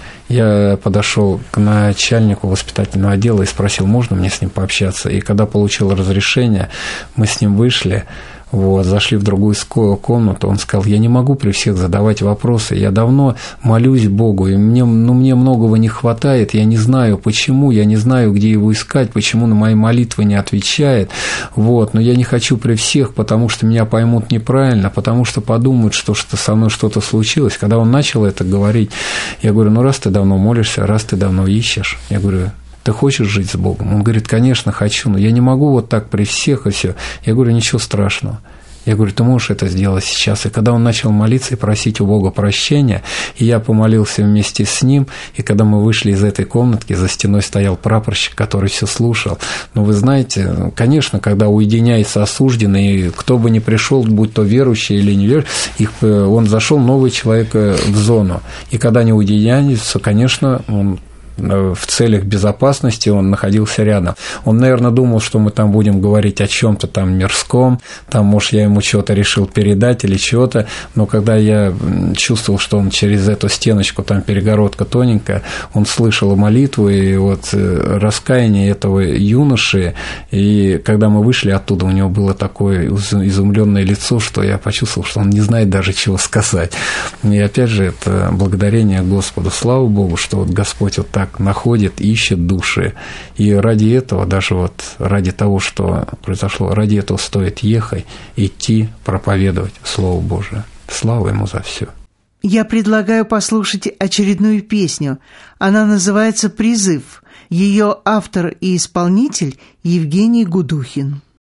Я подошел к начальнику воспитательного отдела и спросил, можно мне с ним пообщаться. И когда получил разрешение, мы с ним вышли, вот, зашли в другую комнату, он сказал, я не могу при всех задавать вопросы, я давно молюсь Богу, и мне, ну, мне многого не хватает, я не знаю почему, я не знаю, где его искать, почему на мои молитвы не отвечает, вот, но я не хочу при всех, потому что меня поймут неправильно, потому что подумают, что, что со мной что-то случилось. Когда он начал это говорить, я говорю, ну, раз ты давно молишься, раз ты давно ищешь, я говорю, ты хочешь жить с Богом? Он говорит, конечно, хочу, но я не могу вот так при всех и все. Я говорю, ничего страшного. Я говорю, ты можешь это сделать сейчас. И когда он начал молиться и просить у Бога прощения, и я помолился вместе с ним, и когда мы вышли из этой комнатки, за стеной стоял прапорщик, который все слушал. Но вы знаете, конечно, когда уединяется осужденный, кто бы ни пришел, будь то верующий или неверующий, их, он зашел новый человек в зону. И когда они уединяются, конечно, он в целях безопасности он находился рядом. Он, наверное, думал, что мы там будем говорить о чем-то там мирском, там, может, я ему что-то решил передать или чего-то, но когда я чувствовал, что он через эту стеночку, там перегородка тоненькая, он слышал молитву и вот раскаяние этого юноши, и когда мы вышли оттуда, у него было такое изумленное лицо, что я почувствовал, что он не знает даже, чего сказать. И опять же, это благодарение Господу, слава Богу, что вот Господь вот так находит, ищет души. И ради этого, даже вот ради того, что произошло, ради этого стоит ехать, идти, проповедовать Слово Божие. Слава Ему за все. Я предлагаю послушать очередную песню. Она называется «Призыв». Ее автор и исполнитель Евгений Гудухин.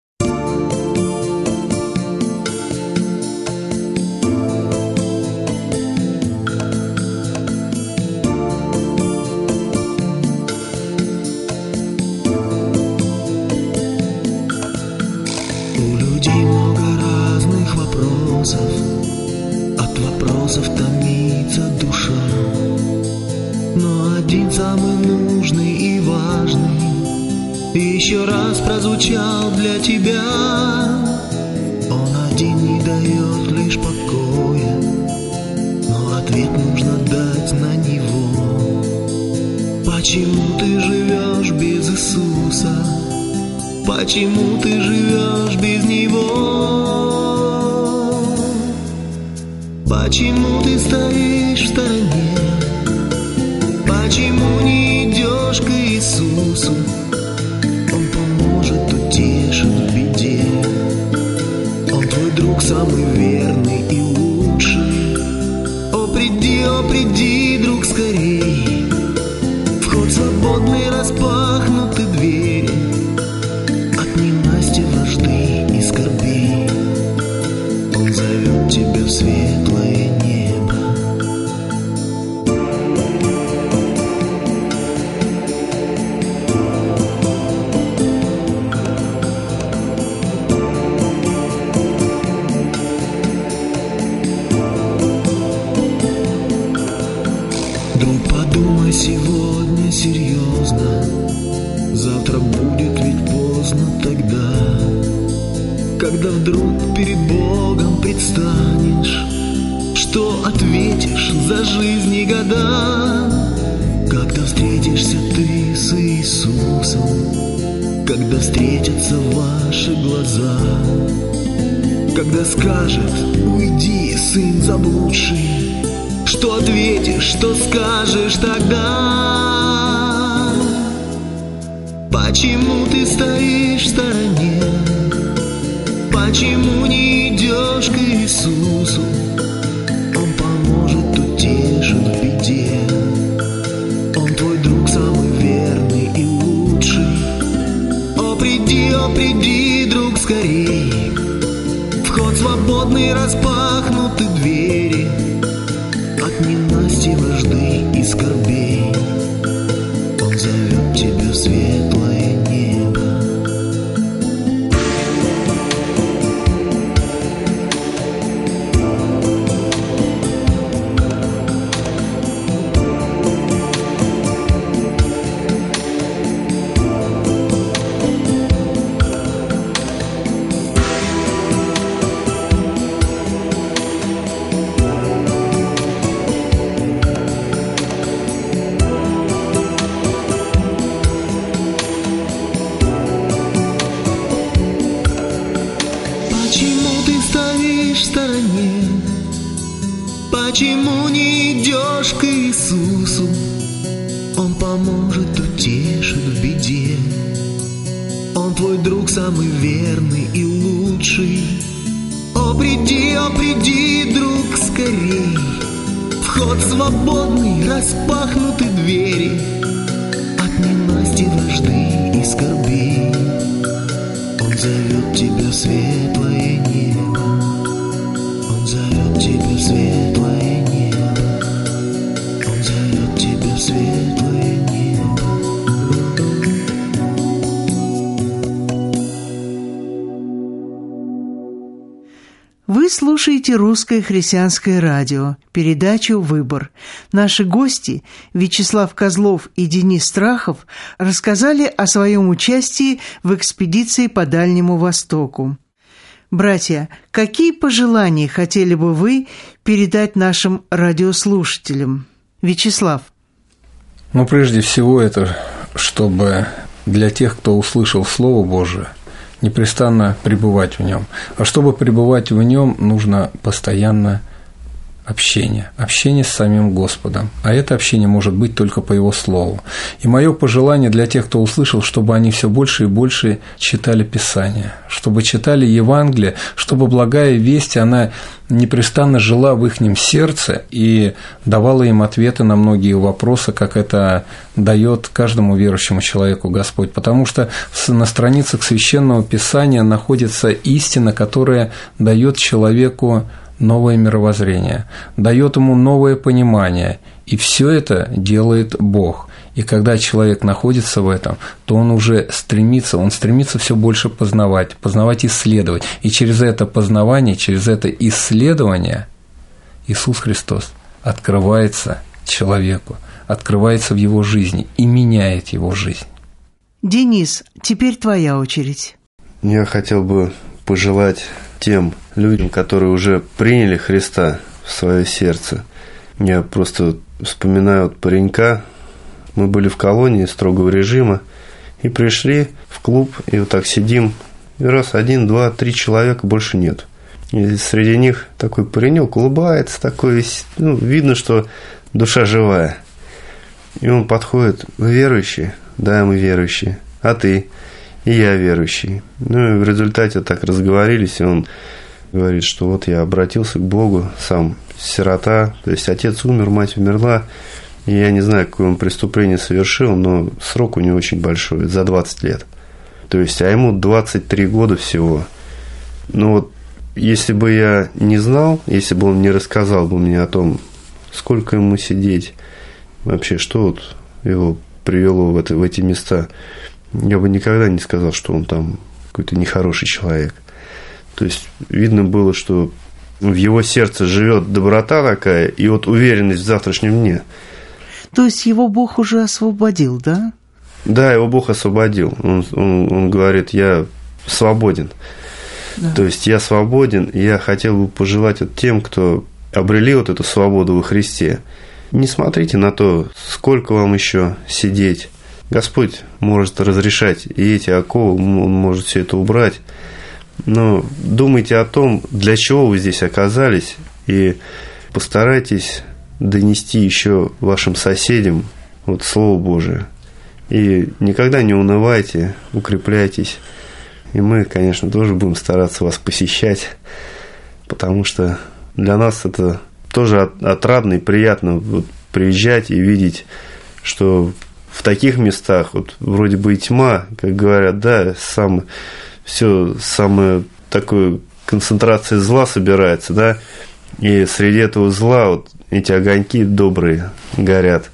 У людей много разных вопросов, от вопросов томится душа. Но один самый нужный и важный еще раз прозвучал для тебя. Он один не дает лишь покоя, но ответ нужно дать на него. Почему ты живешь без Иисуса? Почему ты живешь без Него? Почему ты стоишь в стороне? Почему не идешь к Иисусу? Он поможет, утешит в беде. Он твой друг самый верный и лучший. О, приди, о, приди, друг, скорей. Вход свободный, распахнуты двери. От ненасти, вражды и скорбей. Он зовет тебя в светлое небо. Друг, подумай сегодня серьезно. Завтра будет ведь поздно тогда, когда вдруг перед Богом предстанешь. Что ответишь за жизнь и года? Когда встретишься ты с Иисусом, когда встретятся ваши глаза, когда скажет: уйди, сын заблудший. Что ответишь, что скажешь тогда? Почему ты стоишь в стороне? Почему не идешь к Иисусу? Он поможет, утешит в беде. Он твой друг самый верный и лучший. О, приди, о, приди, друг, скорей. Вход свободный, распахнуты двери. От ненасти, вражды и скорбей. Он зовет тебя в светлое небо. Почему не идешь к Иисусу? Он поможет, утешит в беде. Он твой друг самый верный и лучший. О, приди, о, приди, друг, скорей. Вход свободный, распахнуты двери. От ненасти, вражды и скорбей. Он зовет тебя в светлое небо. Он зовет тебя в светлое небо. Он зовет тебя в светлое небо. Вы слушаете Русское христианское радио, передачу «Выбор». Наши гости Вячеслав Козлов и Денис Страхов рассказали о своем участии в экспедиции по Дальнему Востоку. Братья, какие пожелания хотели бы вы передать нашим радиослушателям? Вячеслав. Ну, прежде всего, это чтобы для тех, кто услышал Слово Божие, непрестанно пребывать в нем. А чтобы пребывать в нем, нужно постоянно общение, общение с самим Господом. А это общение может быть только по Его Слову. И мое пожелание для тех, кто услышал, чтобы они все больше и больше читали Писание, чтобы читали Евангелие, чтобы благая весть, она непрестанно жила в их сердце и давала им ответы на многие вопросы, как это дает каждому верующему человеку Господь. Потому что на страницах Священного Писания находится истина, которая дает человеку новое мировоззрение, дает ему новое понимание, и все это делает Бог. И когда человек находится в этом, то он уже стремится, он стремится все больше познавать, познавать, исследовать. И через это познавание, через это исследование Иисус Христос открывается человеку, открывается в его жизни и меняет его жизнь. Денис, теперь твоя очередь. Я хотел бы пожелать тем людям, которые уже приняли Христа в свое сердце. Я просто вспоминаю вот паренька. Мы были в колонии строгого режима и пришли в клуб, и вот так сидим, и раз, один, два, три человека, больше нет. И среди них такой паренек улыбается, такой, ну, видно, что душа живая. И он подходит: вы верующие? Да, мы верующие. А ты? И я верующий. Ну, и в результате так разговорились, и он говорит, что вот я обратился к Богу, сам сирота, то есть отец умер, мать умерла, и я не знаю, какое он преступление совершил, но срок у него очень большой, за двадцать лет. То есть, а ему двадцать три года всего. Ну вот, если бы я не знал, если бы он не рассказал бы мне о том, сколько ему сидеть, вообще, что вот его привело в, это, в эти места, я бы никогда не сказал, что он там какой-то нехороший человек. То есть, видно было, что в его сердце живет доброта такая и вот уверенность в завтрашнем дне. То есть, его Бог уже освободил, да? Да, его Бог освободил. Он, он, он говорит, я свободен. Да. То есть, я свободен, и я хотел бы пожелать вот тем, кто обрели вот эту свободу во Христе. Не смотрите на то, сколько вам еще сидеть. Господь может разрешать и эти оковы, Он может все это убрать. Но думайте о том, для чего вы здесь оказались, и постарайтесь донести еще вашим соседям вот Слово Божие. И никогда не унывайте, укрепляйтесь. И мы, конечно, тоже будем стараться вас посещать, потому что для нас это тоже отрадно и приятно вот приезжать и видеть, что в таких местах вот вроде бы и тьма, как говорят, да, сам, все самое такое концентрация зла собирается, да, и среди этого зла вот эти огоньки добрые горят.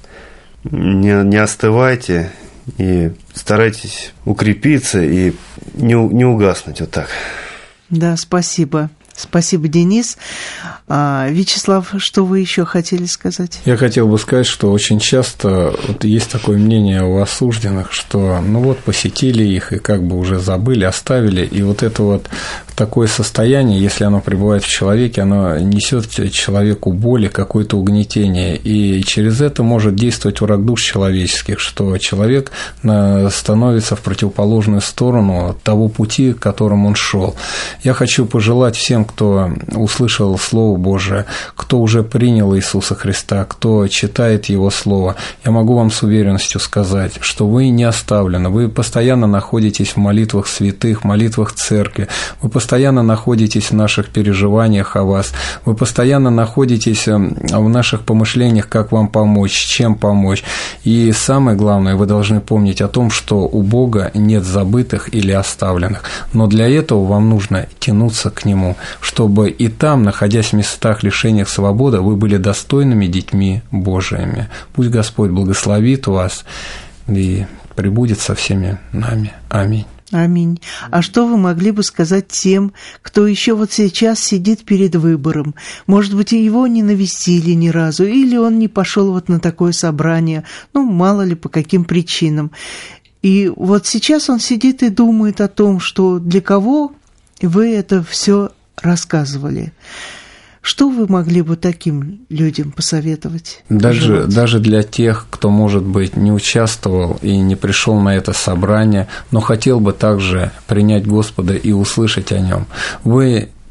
Не, не остывайте и старайтесь укрепиться и не, не угаснуть вот так. Да, спасибо. Спасибо, Денис. А, Вячеслав, что вы еще хотели сказать? Я хотел бы сказать, что очень часто вот есть такое мнение у осужденных, что ну вот посетили их и как бы уже забыли, оставили, и вот это вот такое состояние, если оно пребывает в человеке, оно несет человеку боли, какое-то угнетение, и через это может действовать враг душ человеческих, что человек становится в противоположную сторону того пути, которым он шел. Я хочу пожелать всем, кто услышал Слово Божие, кто уже принял Иисуса Христа, кто читает Его Слово, я могу вам с уверенностью сказать, что вы не оставлены, вы постоянно находитесь в молитвах святых, в молитвах церкви, вы постоянно находитесь в наших переживаниях о вас, вы постоянно находитесь в наших помышлениях, как вам помочь, чем помочь. И самое главное, вы должны помнить о том, что у Бога нет забытых или оставленных, но для этого вам нужно тянуться к Нему, чтобы и там, находясь в местах лишения свободы, вы были достойными детьми Божиими. Пусть Господь благословит вас и пребудет со всеми нами. Аминь. Аминь. А что вы могли бы сказать тем, кто еще вот сейчас сидит перед выбором? Может быть, его не навестили ни разу, или он не пошел вот на такое собрание, ну, мало ли по каким причинам. И вот сейчас он сидит и думает о том, что для кого вы это все рассказывали. Что вы могли бы таким людям посоветовать? Даже, даже для тех, кто, может быть, не участвовал и не пришел на это собрание, но хотел бы также принять Господа и услышать о Нем. Вы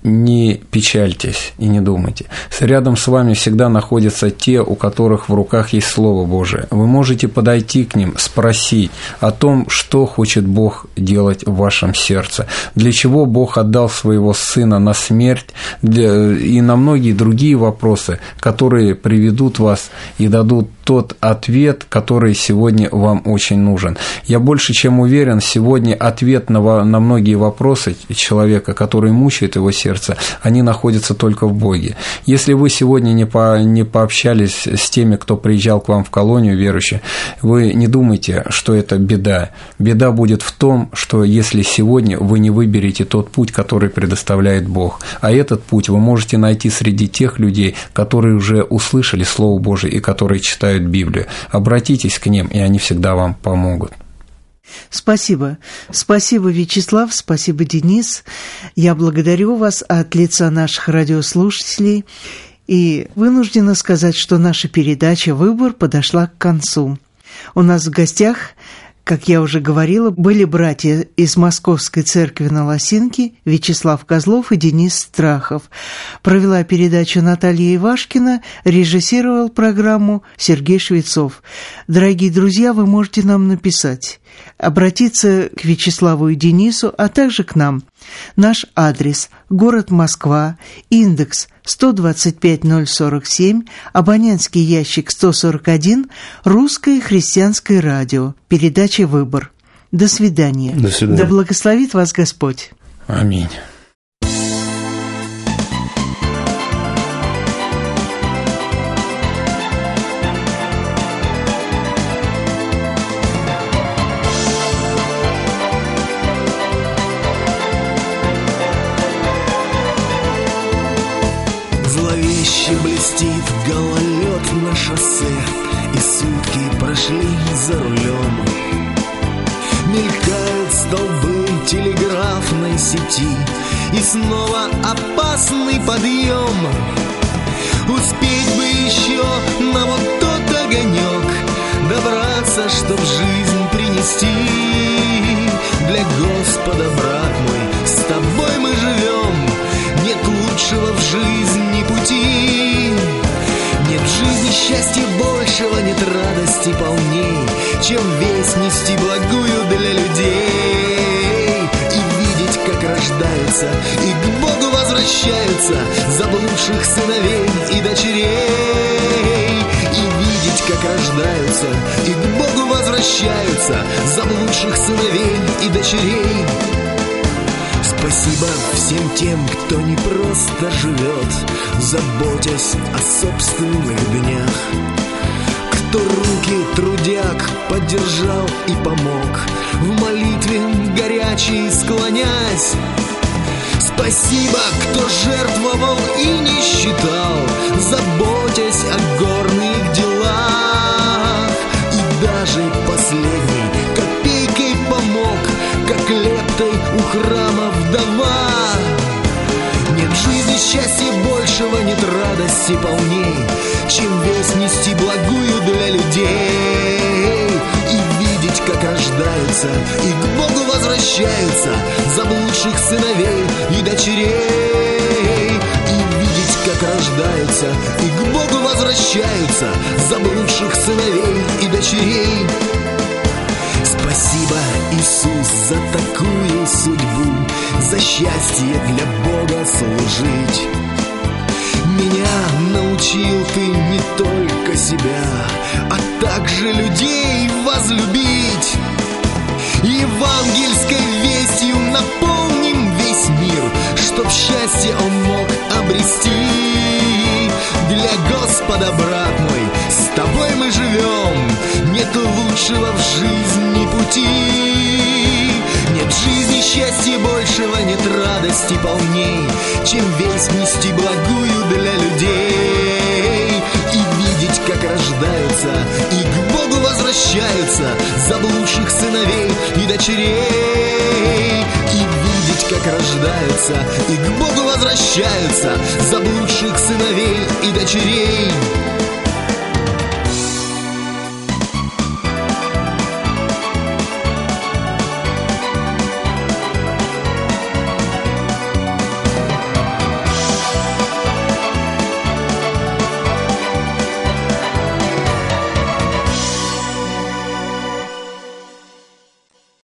не печальтесь и не думайте. Рядом с вами всегда находятся те, у которых в руках есть Слово Божие. Вы можете подойти к ним, спросить о том, что хочет Бог делать в вашем сердце, для чего Бог отдал своего Сына на смерть, для, и на многие другие вопросы, которые приведут вас и дадут тот ответ, который сегодня вам очень нужен. Я больше чем уверен, сегодня ответ на, на многие вопросы человека, который мучает его сердце, они находятся только в Боге. Если вы сегодня не, по, не пообщались с теми, кто приезжал к вам в колонию верующих, вы не думайте, что это беда. Беда будет в том, что если сегодня вы не выберете тот путь, который предоставляет Бог, а этот путь вы можете найти среди тех людей, которые уже услышали Слово Божие и которые читают Библию. Обратитесь к ним, и они всегда вам помогут. Спасибо. Спасибо, Вячеслав, спасибо, Денис. Я благодарю вас от лица наших радиослушателей и вынуждена сказать, что наша передача «Выбор» подошла к концу. У нас в гостях, как я уже говорила, были братья из Московской церкви на Лосинке Вячеслав Козлов и Денис Страхов. Провела передачу Наталья Ивашкина, режиссировал программу Сергей Швецов. Дорогие друзья, вы можете нам написать, обратиться к Вячеславу и Денису, а также к нам. Наш адрес – город Москва, индекс сто двадцать пять ноль сорок семь, абонентский ящик сто сорок один, Русское христианское радио, передача «Выбор». До свидания. До свидания. Да благословит вас Господь. Аминь. Зловеще блестит гололед на шоссе, и сутки прошли за рулем. Мелькают столбы телеграфной сети, и снова опасный подъем. Успеть бы еще на вот тот огонек, добраться, чтоб жизнь принести. Для Господа, брат мой, с тобой мы живем, нет лучшего в жизни пути. Нет в жизни счастья большего, нет радости полней, чем весть нести благую для людей. И видеть, как рождаются и к Богу возвращаются заблудших сыновей и дочерей. И видеть, как рождаются и к Богу возвращаются заблудших сыновей и дочерей. Спасибо всем тем, кто не просто живет, заботясь о собственных днях, кто руки трудяг поддержал и помог, в молитве горячей склонясь. Спасибо, кто жертвовал и не считал, заботясь о горных делах, и даже последней копейкой помог, как лептой у храма вдова. Нет в жизни счастья большего, нет радости полней, чем весть нести благую для людей. И видеть, как рождаются и к Богу возвращаются заблудших сыновей и дочерей. И видеть, как рождаются и к Богу возвращаются заблудших сыновей и дочерей. Спасибо, Иисус, за такую судьбу, за счастье для Бога служить. Меня научил ты не только себя, а также людей возлюбить. Евангельской вестью наполним весь мир, чтоб счастье он мог обрести. Для Господа, брат мой, с тобой мы живем, нет лучшего в жизни пути. Нет в жизни счастья большего, нет радости полней, чем весть нести благую для людей. И видеть, как рождаются и к Богу возвращаются заблудших сыновей и дочерей. И видеть, как рождаются и к Богу возвращаются заблудших сыновей и дочерей.